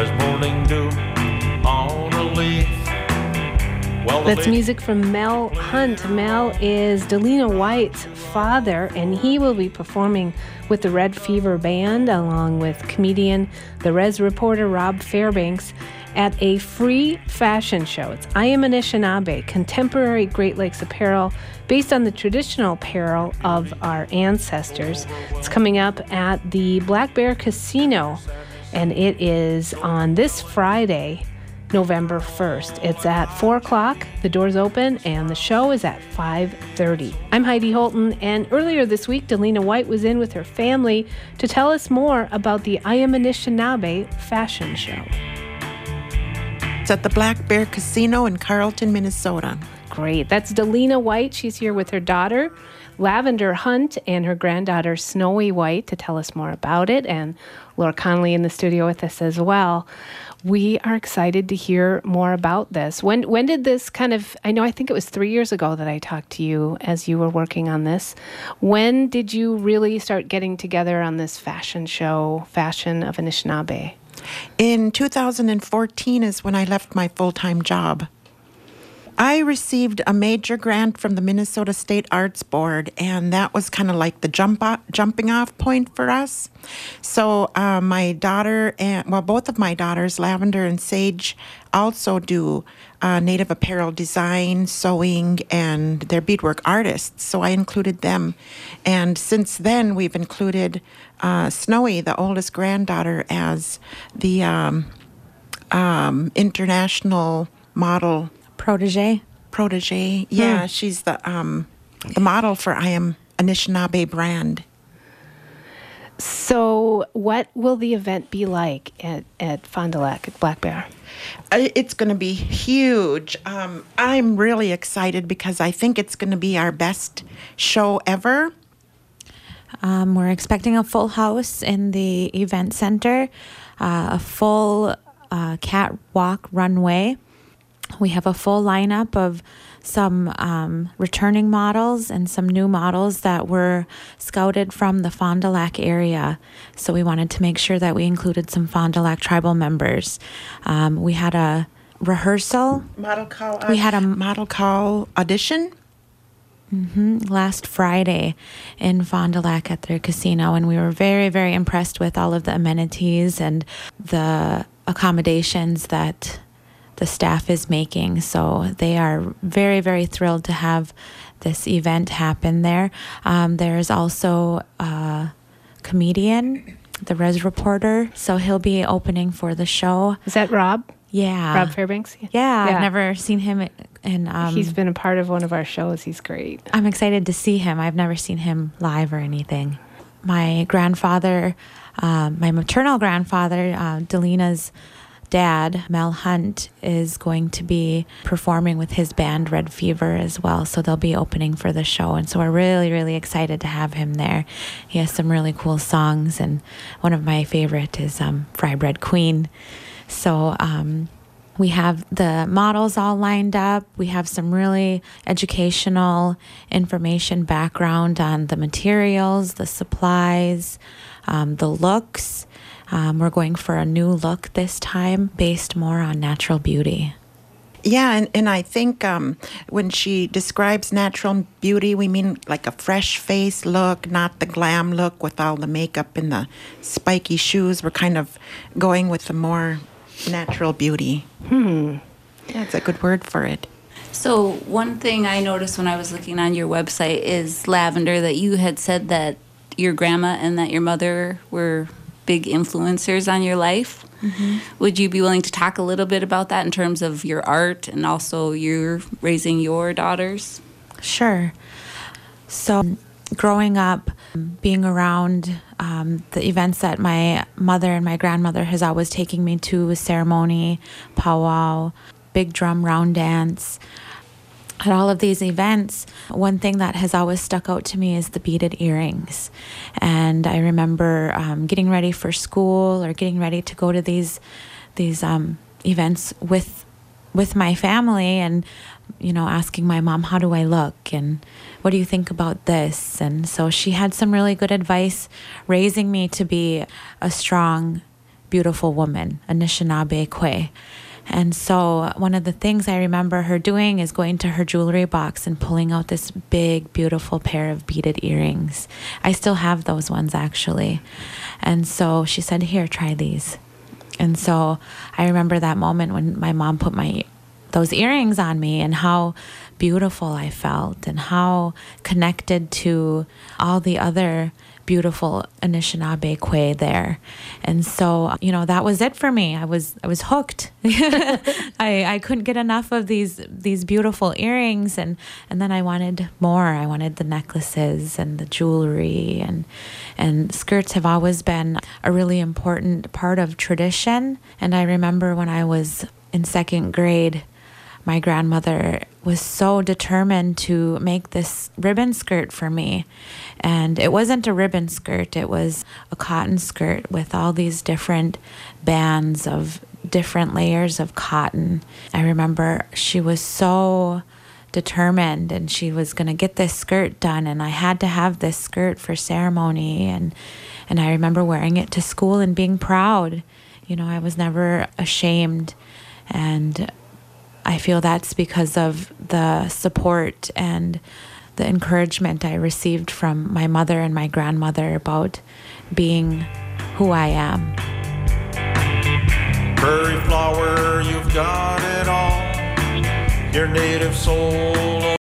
as morning dew on a leaf. Well, that's music from Mel Hunt. Mel is Delina White's father, and he will be performing with the Red Fever Band along with comedian, the Rez reporter Rob Fairbanks at a free fashion show. It's I Am Anishinaabe, contemporary Great Lakes apparel based on the traditional apparel of our ancestors. It's coming up at the Black Bear Casino, and it is on this Friday, November 1st. It's at 4 o'clock, the doors open, and the show is at 5:30. I'm Heidi Holton, and earlier this week, Delina White was in with her family to tell us more about the I Am Anishinaabe fashion show. It's at the Black Bear Casino in Carlton, Minnesota. Great. That's Delina White. She's here with her daughter, Lavender Hunt, and her granddaughter, Snowy White, to tell us more about it, and Laura Connolly in the studio with us as well. We are excited to hear more about this. When did this I think it was 3 years ago that I talked to you as you were working on this. When did you really start getting together on this fashion show, Fashion of Anishinaabe? In 2014 is when I left my full-time job. I received a major grant from the Minnesota State Arts Board, and that was kind of like the jumping off point for us. So my daughter, both of my daughters, Lavender and Sage, also do native apparel design, sewing, and they're beadwork artists. So I included them. And since then, we've included Snowy, the oldest granddaughter, as the international model protege. Yeah, she's the model for I Am Anishinaabe brand. So what will the event be like at Fond du Lac at Black Bear? It's going to be huge. I'm really excited because I think it's going to be our best show ever. We're expecting a full house in the event center, a full catwalk runway. We have a full lineup of some returning models and some new models that were scouted from the Fond du Lac area. So we wanted to make sure that we included some Fond du Lac tribal members. We had a rehearsal. Model call. We had a model call audition. Last Friday in Fond du Lac at their casino, and we were very, very impressed with all of the amenities and the accommodations that the staff is making. So they are very, very thrilled to have this event happen there. There's also a comedian, the Rez reporter, so he'll be opening for the show. Is that Rob? Yeah. Rob Fairbanks? Yeah, I've never seen him. He's been a part of one of our shows. He's great. I'm excited to see him. I've never seen him live or anything. My grandfather, my maternal grandfather, Delina's dad, Mel Hunt, is going to be performing with his band Red Fever as well. So they'll be opening for the show. And so we're really, really excited to have him there. He has some really cool songs, and one of my favorite is Fry Bread Queen. So we have the models all lined up. We have some really educational information background on the materials, the supplies, the looks. We're going for a new look this time based more on natural beauty. Yeah, and I think when she describes natural beauty, we mean like a fresh face look, not the glam look with all the makeup and the spiky shoes. We're kind of going with the more natural beauty. That's a good word for it. So one thing I noticed when I was looking on your website is, Lavender, that you had said that your grandma and that your mother were big influencers on your life. Would you be willing to talk a little bit about that in terms of your art and also your raising your daughters? Sure. So growing up, being around the events that my mother and my grandmother has always taken me to, was ceremony, powwow, big drum round dance. At all of these events, one thing that has always stuck out to me is the beaded earrings. And I remember getting ready for school or getting ready to go to these events with my family, and asking my mom, how do I look, and what do you think about this? And so she had some really good advice raising me to be a strong beautiful woman, Anishinaabe Kwe. And so one of the things I remember her doing is going to her jewelry box and pulling out this big, beautiful pair of beaded earrings. I still have those ones, actually. And so she said, here, try these. And so I remember that moment when my mom put those earrings on me, and how beautiful I felt, and how connected to all the other beautiful Anishinaabe Kwe there. And so, that was it for me. I was hooked. I couldn't get enough of these beautiful earrings, and then I wanted more. I wanted the necklaces and the jewelry, and skirts have always been a really important part of tradition. And I remember when I was in second grade, my grandmother was so determined to make this ribbon skirt for me. And it wasn't a ribbon skirt, it was a cotton skirt with all these different bands of different layers of cotton. I remember she was so determined, and she was going to get this skirt done, and I had to have this skirt for ceremony. And I remember wearing it to school and being proud. I was never ashamed. And I feel that's because of the support and the encouragement I received from my mother and my grandmother about being who I am. Prairie flower, you've got it all. Your native soul